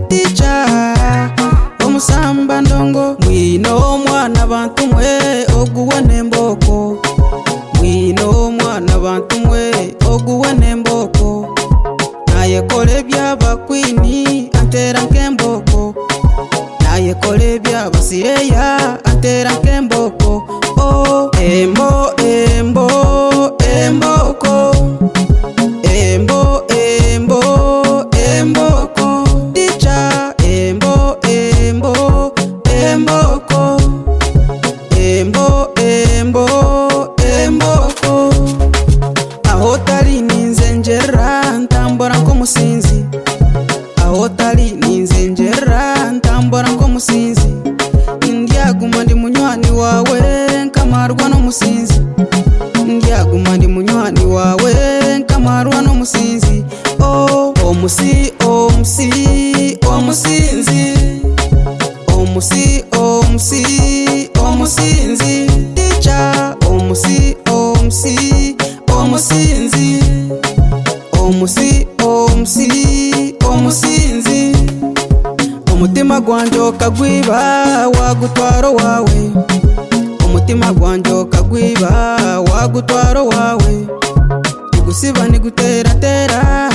teacher omusamba ndongo mwino mwana bantu mwe oguwe nemboko mwino mwana bantu mwe oguwe nemboko naye kole byaba kwini antera nkemboko naye kole byaba sireya antera nkemboko oh embo embo emboko embo embo emboko teacher embo embo emboko embo embo emboko aho tari ninze njera ntambora nk'umusinzi aho tari ninze njera ntambora nk'umusinzi ndyaguma ndi munywani wawe nkamarwa n'umusinzi ndyaguma ndi munywani wawe nkamarwa n'umusinzi oh omusi omusi omusinzi omusi omusi omusinzi teacher omusi omusi omusinzi omusi omusi omusinzi umutima gwanje okagwiba wagutwaro wawe umutima gwanje okagwiba wagutwaro wawe nigusiba niguteratera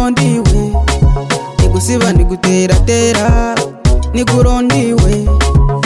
nigurondiwe nigusiba niguteratera nigurondiwe